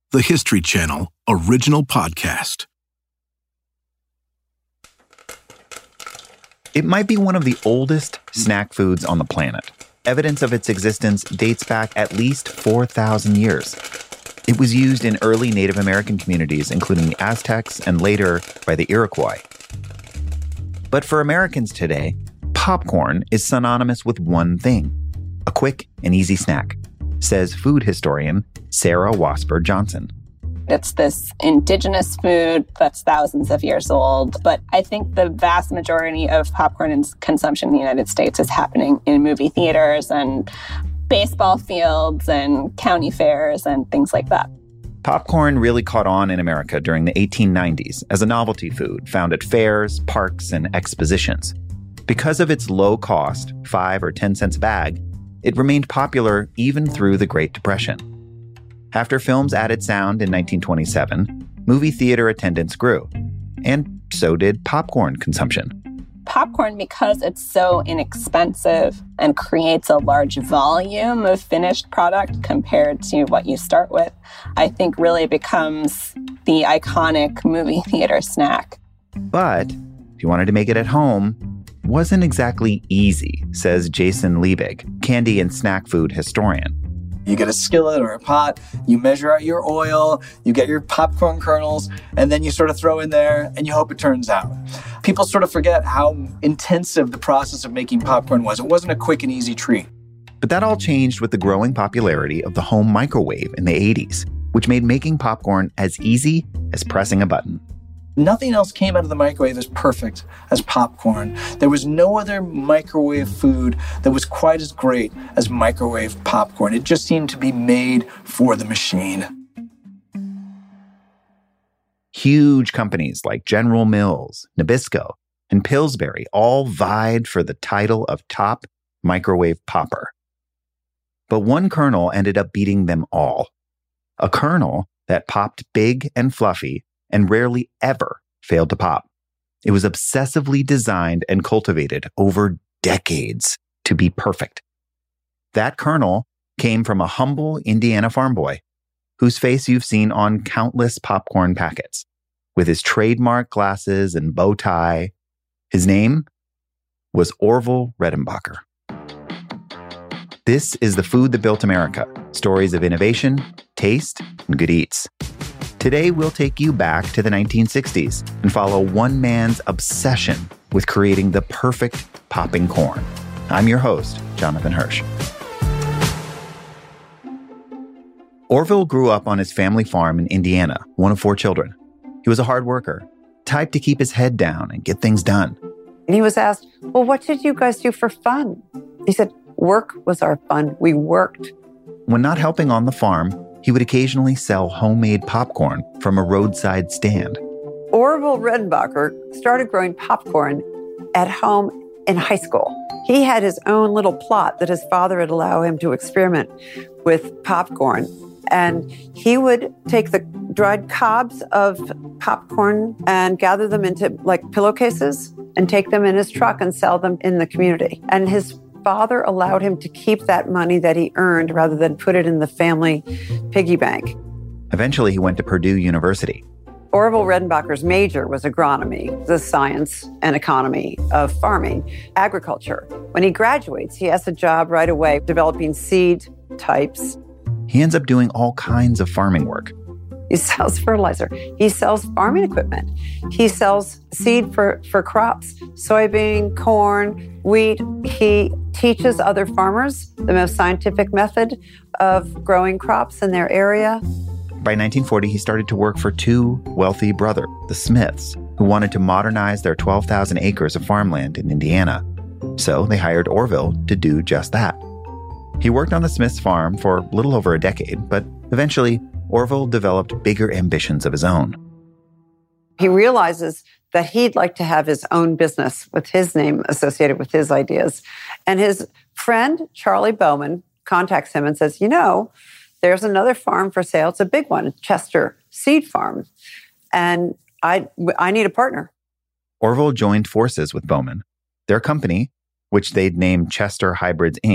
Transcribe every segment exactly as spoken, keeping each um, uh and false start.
the History Channel original podcast. It might be one of the oldest snack foods on the planet. Evidence of its existence dates back at least four thousand years. It was used in early Native American communities, including the Aztecs and later by the Iroquois. But for Americans today, popcorn is synonymous with one thing: a quick and easy snack, says food historian Sarah Wasper Johnson. It's this indigenous food that's thousands of years old, but I think the vast majority of popcorn consumption in the United States is happening in movie theaters and baseball fields and county fairs and things like that. Popcorn really caught on in America during the eighteen nineties as a novelty food found at fairs, parks, and expositions. Because of its low cost, five or ten cents a bag, it remained popular even through the Great Depression. After films added sound in nineteen twenty-seven, movie theater attendance grew, and so did popcorn consumption. Popcorn, because it's so inexpensive and creates a large volume of finished product compared to what you start with, I think really becomes the iconic movie theater snack. But if you wanted to make it at home, wasn't exactly easy, says Jason Liebig, candy and snack food historian. You get a skillet or a pot, you measure out your oil, you get your popcorn kernels, and then you sort of throw in there and you hope it turns out. People sort of forget how intensive the process of making popcorn was. It wasn't a quick and easy treat. But that all changed with the growing popularity of the home microwave in the eighties, which made making popcorn as easy as pressing a button. Nothing else came out of the microwave as perfect as popcorn. There was no other microwave food that was quite as great as microwave popcorn. It just seemed to be made for the machine. Huge companies like General Mills, Nabisco, and Pillsbury all vied for the title of top microwave popper. But one kernel ended up beating them all. A kernel that popped big and fluffy and rarely ever failed to pop. It was obsessively designed and cultivated over decades to be perfect. That kernel came from a humble Indiana farm boy whose face you've seen on countless popcorn packets. With his trademark glasses and bow tie, his name was Orville Redenbacher. This is The Food That Built America, stories of innovation, taste, and good eats. Today, we'll take you back to the nineteen sixties and follow one man's obsession with creating the perfect popping corn. I'm your host, Jonathan Hirsch. Orville grew up on his family farm in Indiana, one of four children. He was a hard worker, type to keep his head down and get things done. And he was asked, well, what did you guys do for fun? He said, work was our fun. We worked. When not helping on the farm, he would occasionally sell homemade popcorn from a roadside stand. Orville Redenbacher started growing popcorn at home in high school. He had his own little plot that his father would allow him to experiment with popcorn. And he would take the dried cobs of popcorn and gather them into like pillowcases and take them in his truck and sell them in the community. And his father allowed him to keep that money that he earned rather than put it in the family piggy bank. Eventually, he went to Purdue University. Orville Redenbacher's major was agronomy, the science and economy of farming, agriculture. When he graduates, he has a job right away developing seed types. He ends up doing all kinds of farming work. He sells fertilizer. He sells farming equipment. He sells seed for, for crops, soybean, corn, wheat. He teaches other farmers the most scientific method of growing crops in their area. By nineteen forty, he started to work for two wealthy brothers, the Smiths, who wanted to modernize their twelve thousand acres of farmland in Indiana. So they hired Orville to do just that. He worked on the Smiths farm for a little over a decade, but eventually, Orville developed bigger ambitions of his own. He realizes that he'd like to have his own business with his name associated with his ideas. And his friend, Charlie Bowman, contacts him and says, you know, there's another farm for sale. It's a big one, Chester Seed Farm. And I, I need a partner. Orville joined forces with Bowman. Their company, which they'd named Chester Hybrids, Incorporated,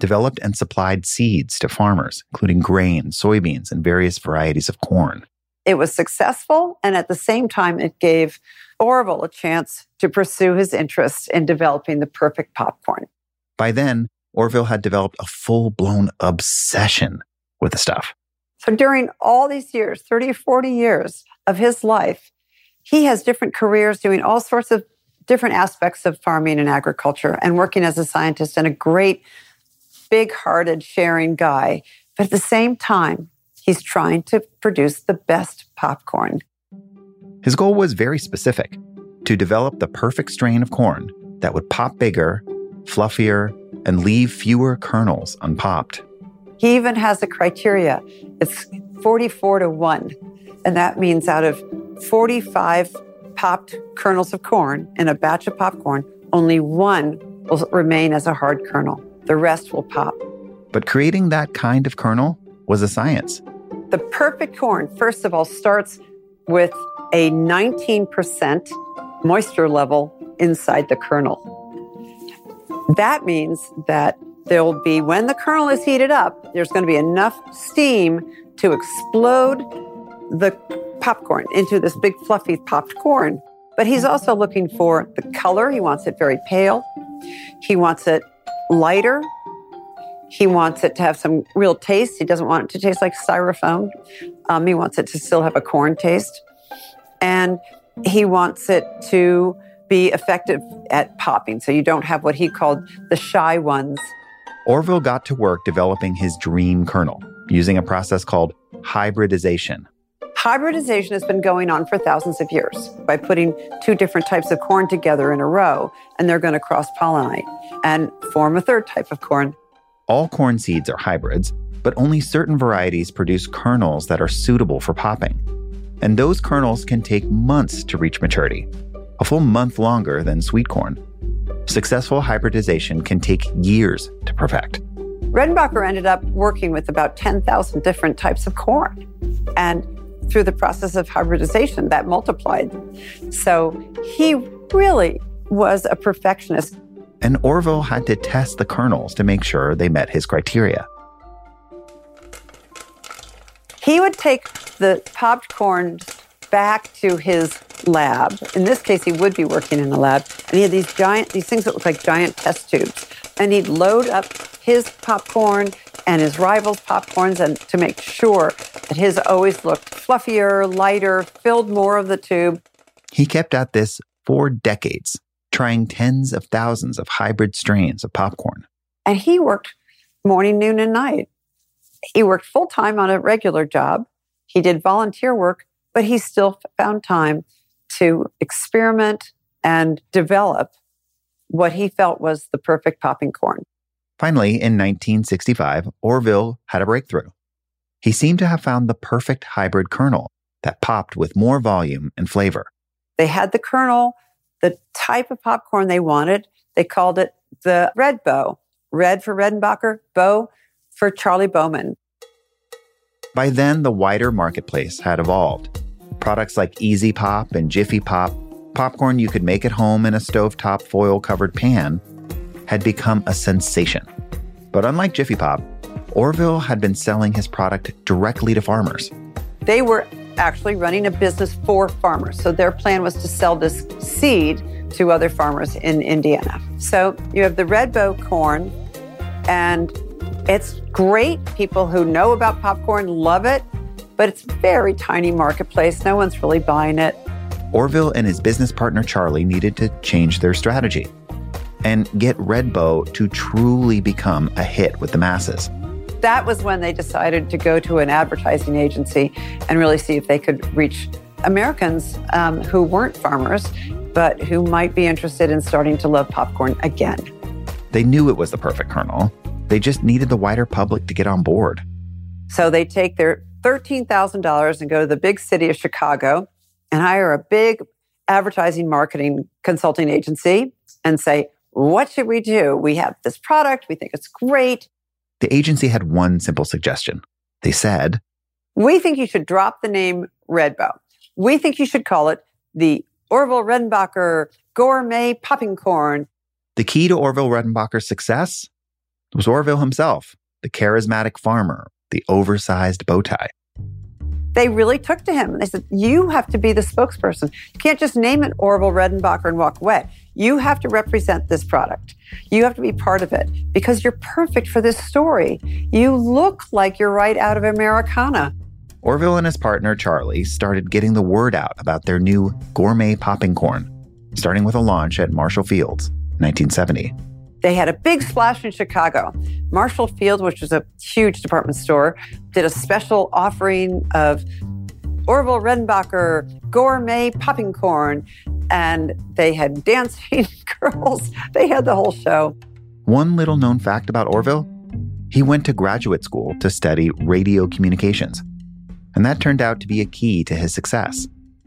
developed and supplied seeds to farmers, including grain, soybeans, and various varieties of corn. It was successful, and at the same time, it gave Orville a chance to pursue his interest in developing the perfect popcorn. By then, Orville had developed a full-blown obsession with the stuff. So during all these years, thirty or forty years of his life, he has different careers doing all sorts of different aspects of farming and agriculture and working as a scientist and a great, big-hearted, sharing guy. But at the same time, he's trying to produce the best popcorn. His goal was very specific, to develop the perfect strain of corn that would pop bigger, fluffier, and leave fewer kernels unpopped. He even has a criteria. It's forty-four to one. And that means out of forty-five popped kernels of corn in a batch of popcorn, only one will remain as a hard kernel. The rest will pop. But creating that kind of kernel was a science. The perfect corn, first of all, starts with a nineteen percent moisture level inside the kernel. That means that there will be, when the kernel is heated up, there's going to be enough steam to explode the popcorn into this big fluffy popped corn. But he's also looking for the color. He wants it very pale. He wants it lighter. He wants it to have some real taste. He doesn't want it to taste like styrofoam. Um, he wants it to still have a corn taste. And he wants it to be effective at popping, so you don't have what he called the shy ones. Orville got to work developing his dream kernel using a process called hybridization. Hybridization has been going on for thousands of years by putting two different types of corn together in a row, and they're going to cross-pollinate and form a third type of corn. All corn seeds are hybrids, but only certain varieties produce kernels that are suitable for popping. And those kernels can take months to reach maturity, a full month longer than sweet corn. Successful hybridization can take years to perfect. Redenbacher ended up working with about ten thousand different types of corn. And through the process of hybridization, that multiplied. So he really was a perfectionist. And Orville had to test the kernels to make sure they met his criteria. He would take the popped corn back to his lab. In this case, he would be working in the lab. And he had these giant, these things that look like giant test tubes. And he'd load up his popcorn and his rivals' popcorns and to make sure that his always looked fluffier, lighter, filled more of the tube. He kept at this for decades, trying tens of thousands of hybrid strains of popcorn. And he worked morning, noon, and night. He worked full-time on a regular job. He did volunteer work, but he still found time to experiment and develop what he felt was the perfect popping corn. Finally, in nineteen sixty-five, Orville had a breakthrough. He seemed to have found the perfect hybrid kernel that popped with more volume and flavor. They had the kernel, the type of popcorn they wanted. They called it the Red Bow. Red for Redenbacher, Bow for Charlie Bowman. By then, the wider marketplace had evolved. Products like Easy Pop and Jiffy Pop, popcorn you could make at home in a stovetop foil-covered pan, had become a sensation. But unlike Jiffy Pop, Orville had been selling his product directly to farmers. They were actually running a business for farmers. So their plan was to sell this seed to other farmers in Indiana. So you have the Red Bow corn, and it's great. People who know about popcorn love it, but it's a very tiny marketplace. No one's really buying it. Orville and his business partner Charlie needed to change their strategy and get Red Bow to truly become a hit with the masses. That was when they decided to go to an advertising agency and really see if they could reach Americans um, who weren't farmers, but who might be interested in starting to love popcorn again. They knew it was the perfect kernel. They just needed the wider public to get on board. So they take their thirteen thousand dollars and go to the big city of Chicago and hire a big advertising marketing consulting agency and say, what should we do? We have this product. We think it's great. The agency had one simple suggestion. They said, we think you should drop the name Red Bow. We think you should call it the Orville Redenbacher Gourmet Popping Corn. The key to Orville Redenbacher's success? It was Orville himself, the charismatic farmer, the oversized bow tie. They really took to him. They said, you have to be the spokesperson. You can't just name it Orville Redenbacher and walk away. You have to represent this product. You have to be part of it because you're perfect for this story. You look like you're right out of Americana. Orville and his partner, Charlie, started getting the word out about their new gourmet popping corn, starting with a launch at Marshall Field's in nineteen seventy. They had a big splash in Chicago. Marshall Field, which was a huge department store, did a special offering of Orville Redenbacher gourmet popping corn, and they had dancing girls. They had the whole show. One little known fact about Orville, he went to graduate school to study radio communications, and that turned out to be a key to his success.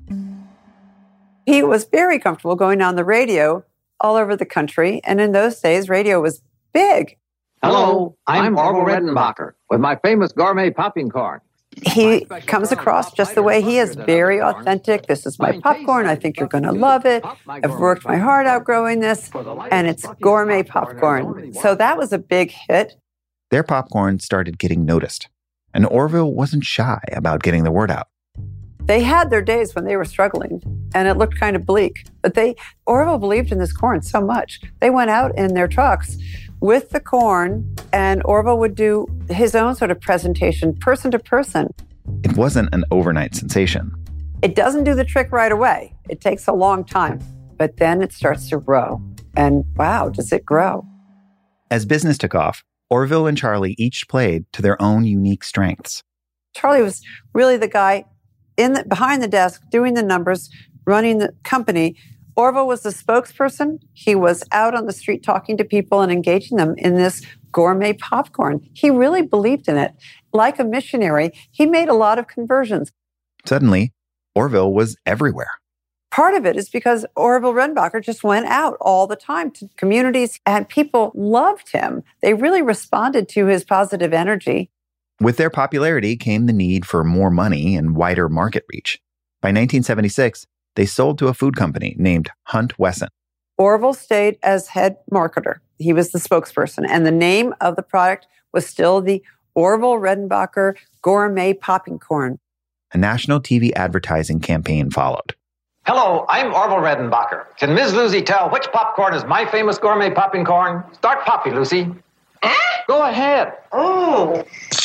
He was very comfortable going on the radio all over the country, and in those days, radio was big. Hello, I'm Orville Redenbacher with my famous gourmet popping corn. He comes across just the way he is, very authentic. This is my popcorn. I think you're going to love it. I've worked my heart out growing this, and it's gourmet popcorn. So that was a big hit. Their popcorn started getting noticed, and Orville wasn't shy about getting the word out. They had their days when they were struggling, and it looked kind of bleak. But they, Orville believed in this corn so much. They went out in their trucks with the corn, and Orville would do his own sort of presentation, person to person. It wasn't an overnight sensation. It doesn't do the trick right away. It takes a long time, but then it starts to grow. And wow, does it grow. As business took off, Orville and Charlie each played to their own unique strengths. Charlie was really the guy in the, behind the desk, doing the numbers, running the company. Orville was the spokesperson. He was out on the street talking to people and engaging them in this gourmet popcorn. He really believed in it. Like a missionary, he made a lot of conversions. Suddenly, Orville was everywhere. Part of it is because Orville Redenbacher just went out all the time to communities, and people loved him. They really responded to his positive energy. With their popularity came the need for more money and wider market reach. By nineteen seventy-six, they sold to a food company named Hunt Wesson. Orville stayed as head marketer. He was the spokesperson, and the name of the product was still the Orville Redenbacher Gourmet Popping Corn. A national T V advertising campaign followed. Hello, I'm Orville Redenbacher. Can Miz Lucy tell which popcorn is my famous gourmet popping corn? Start poppy, Lucy. Huh? Go ahead. Oh,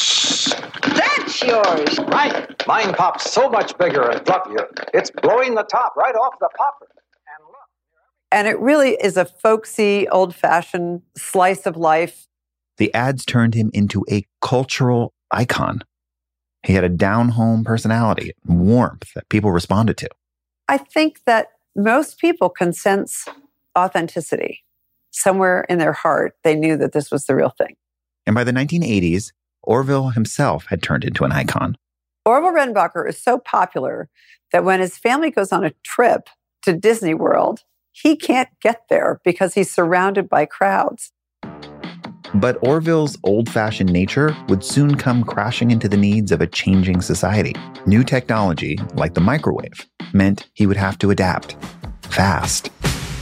that's yours. Right. Mine pops so much bigger and fluffier. It's blowing the top right off the popper. And look. And it really is a folksy, old-fashioned slice of life. The ads turned him into a cultural icon. He had a down-home personality and warmth that people responded to. I think that most people can sense authenticity. Somewhere in their heart, they knew that this was the real thing. And by the nineteen eighties, Orville himself had turned into an icon. Orville Redenbacher is so popular that when his family goes on a trip to Disney World, he can't get there because he's surrounded by crowds. But Orville's old-fashioned nature would soon come crashing into the needs of a changing society. New technology, like the microwave, meant he would have to adapt fast.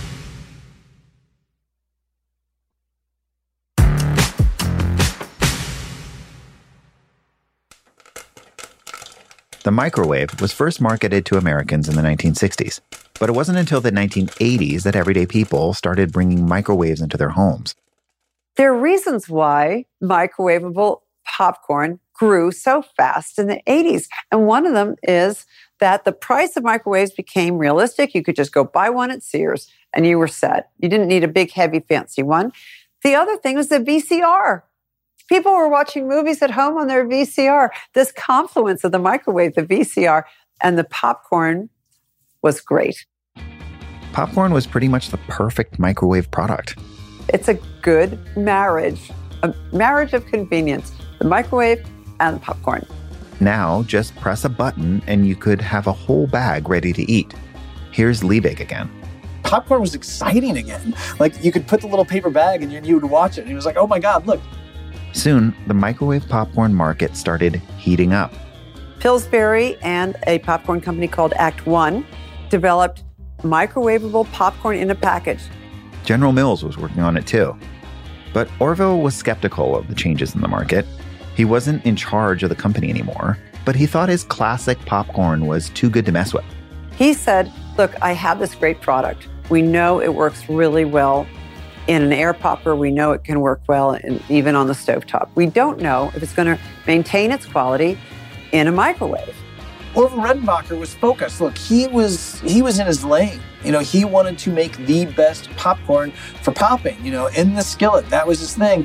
The microwave was first marketed to Americans in the nineteen sixties, but it wasn't until the nineteen eighties that everyday people started bringing microwaves into their homes. There are reasons why microwavable popcorn grew so fast in the eighties. And one of them is that the price of microwaves became realistic. You could just go buy one at Sears and you were set. You didn't need a big, heavy, fancy one. The other thing was the V C R. People were watching movies at home on their V C R. This confluence of the microwave, the V C R, and the popcorn was great. Popcorn was pretty much the perfect microwave product. It's a good marriage, a marriage of convenience, the microwave and the popcorn. Now, just press a button and you could have a whole bag ready to eat. Here's Liebig again. Popcorn was exciting again. Like, you could put the little paper bag and you, you would watch it. And it was like, oh my God, look. Soon, the microwave popcorn market started heating up. Pillsbury and a popcorn company called Act One developed microwavable popcorn in a package. General Mills was working on it too. But Orville was skeptical of the changes in the market. He wasn't in charge of the company anymore, but he thought his classic popcorn was too good to mess with. He said, look, I have this great product. We know it works really well in an air popper. We know it can work well in, even on the stovetop. We don't know if it's going to maintain its quality in a microwave. Orville Redenbacher was focused. Look, he was he was in his lane. You know, he wanted to make the best popcorn for popping, you know, in the skillet. That was his thing.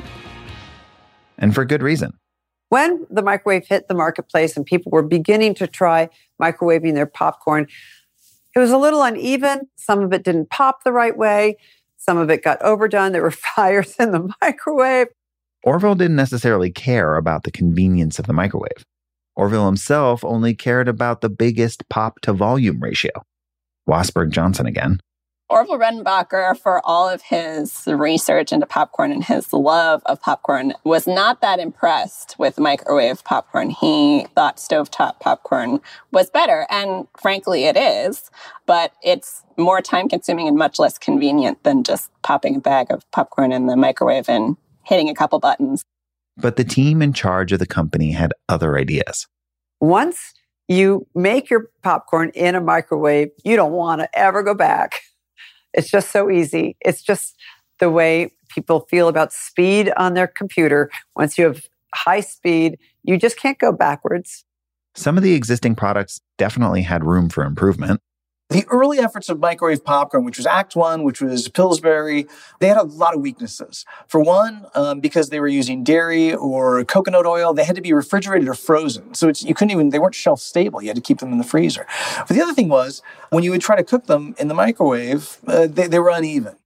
And for good reason. When the microwave hit the marketplace and people were beginning to try microwaving their popcorn, it was a little uneven. Some of it didn't pop the right way. Some of it got overdone. There were fires in the microwave. Orville didn't necessarily care about the convenience of the microwave. Orville himself only cared about the biggest pop-to-volume ratio. Wasberg Johnson again. Orville Redenbacher, for all of his research into popcorn and his love of popcorn, was not that impressed with microwave popcorn. He thought stovetop popcorn was better, and frankly, it is, but it's more time-consuming and much less convenient than just popping a bag of popcorn in the microwave and hitting a couple buttons. But the team in charge of the company had other ideas. Once you make your popcorn in a microwave, you don't want to ever go back. It's just so easy. It's just the way people feel about speed on their computer. Once you have high speed, you just can't go backwards. Some of the existing products definitely had room for improvement. The early efforts of microwave popcorn, which was Act One, which was Pillsbury, they had a lot of weaknesses. For one, um, because they were using dairy or coconut oil, they had to be refrigerated or frozen. So it's, you couldn't even, they weren't shelf stable. You had to keep them in the freezer. But the other thing was, when you would try to cook them in the microwave, uh, they, they were uneven.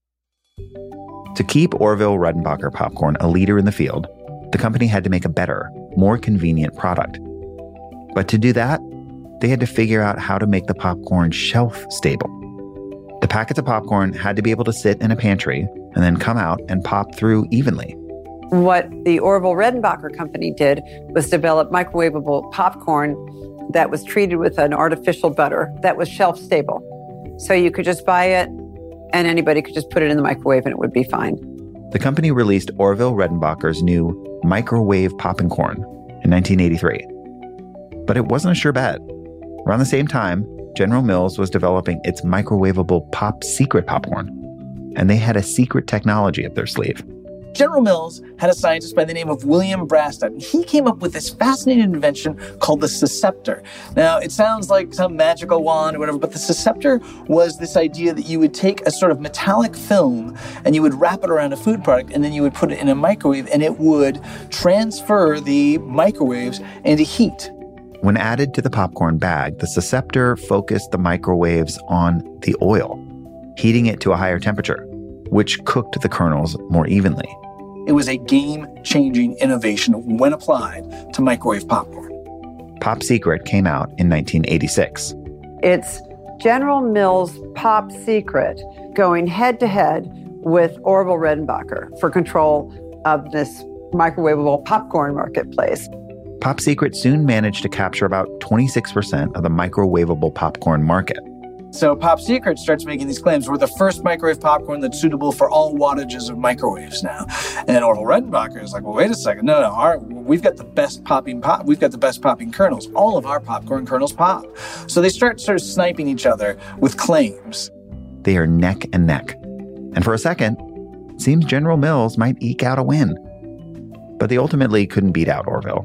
To keep Orville Redenbacher popcorn a leader in the field, the company had to make a better, more convenient product. But to do that, they had to figure out how to make the popcorn shelf-stable. The packets of popcorn had to be able to sit in a pantry and then come out and pop through evenly. What the Orville Redenbacher company did was develop microwavable popcorn that was treated with an artificial butter that was shelf-stable. So you could just buy it, and anybody could just put it in the microwave and it would be fine. The company released Orville Redenbacher's new microwave popping corn in nineteen eighty-three. But it wasn't a sure bet. Around the same time, General Mills was developing its microwavable Pop Secret popcorn, and they had a secret technology up their sleeve. General Mills had a scientist by the name of William Brastad, and he came up with this fascinating invention called the Scepter. Now, it sounds like some magical wand or whatever, but the Scepter was this idea that you would take a sort of metallic film and you would wrap it around a food product, and then you would put it in a microwave, and it would transfer the microwaves into heat. When added to the popcorn bag, the Scepter focused the microwaves on the oil, heating it to a higher temperature, which cooked the kernels more evenly. It was a game-changing innovation when applied to microwave popcorn. Pop Secret came out in nineteen eighty-six. It's General Mills' Pop Secret going head-to-head with Orville Redenbacher for control of this microwavable popcorn marketplace. Pop Secret soon managed to capture about twenty-six percent of the microwavable popcorn market. So Pop Secret starts making these claims. We're the first microwave popcorn that's suitable for all wattages of microwaves now. And Orville Redenbacher is like, well, wait a second. No, no, our, we've got the best popping pop. We've got the best popping kernels. All of our popcorn kernels pop. So they start sort of sniping each other with claims. They are neck and neck. And for a second, it seems General Mills might eke out a win. But they ultimately couldn't beat out Orville.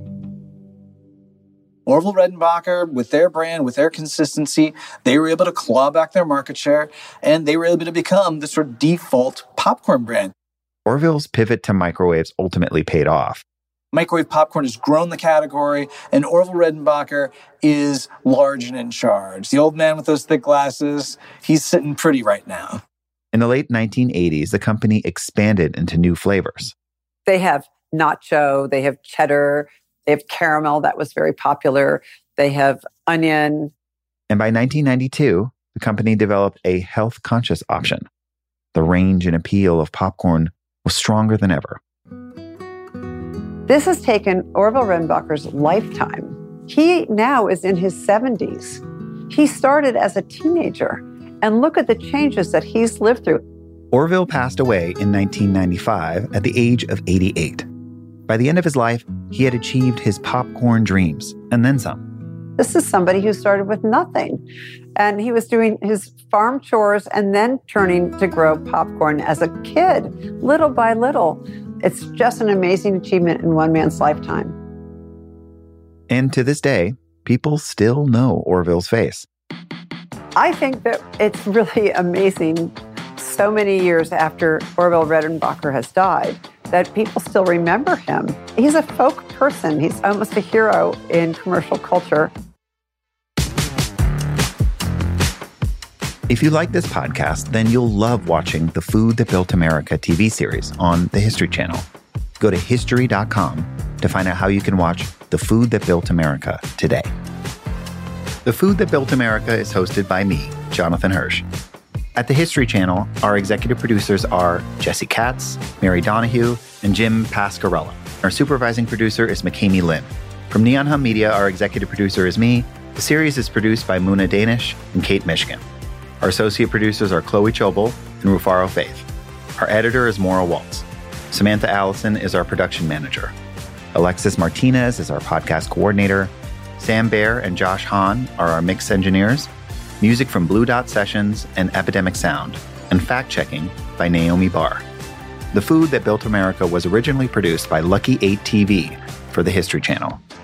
Orville Redenbacher, with their brand, with their consistency, they were able to claw back their market share, and they were able to become the sort of default popcorn brand. Orville's pivot to microwaves ultimately paid off. Microwave popcorn has grown the category, and Orville Redenbacher is large and in charge. The old man with those thick glasses, he's sitting pretty right now. In the late nineteen eighties, the company expanded into new flavors. They have nacho, they have cheddar, they have caramel, that was very popular. They have onion. And by nineteen ninety-two, the company developed a health-conscious option. The range and appeal of popcorn was stronger than ever. This has taken Orville Redenbacher's lifetime. He now is in his seventies. He started as a teenager, and look at the changes that he's lived through. Orville passed away in nineteen ninety-five at the age of eighty-eight. By the end of his life, he had achieved his popcorn dreams, and then some. This is somebody who started with nothing. And he was doing his farm chores and then turning to grow popcorn as a kid, little by little. It's just an amazing achievement in one man's lifetime. And to this day, people still know Orville's face. I think that it's really amazing, so many years after Orville Redenbacher has died, that people still remember him. He's a folk person. He's almost a hero in commercial culture. If you like this podcast, then you'll love watching the Food That Built America T V series on the History Channel. Go to history dot com to find out how you can watch The Food That Built America today. The Food That Built America is hosted by me, Jonathan Hirsch. At the History Channel, our executive producers are Jesse Katz, Mary Donahue, and Jim Pascarella. Our supervising producer is McKamey Lynn. From Neon Hum Media, our executive producer is me. The series is produced by Muna Danish and Kate Michigan. Our associate producers are Chloe Chobel and Rufaro Faith. Our editor is Maura Waltz. Samantha Allison is our production manager. Alexis Martinez is our podcast coordinator. Sam Baer and Josh Hahn are our mix engineers. Music from Blue Dot Sessions and Epidemic Sound, and fact-checking by Naomi Barr. The Food That Built America was originally produced by Lucky eight T V for the History Channel.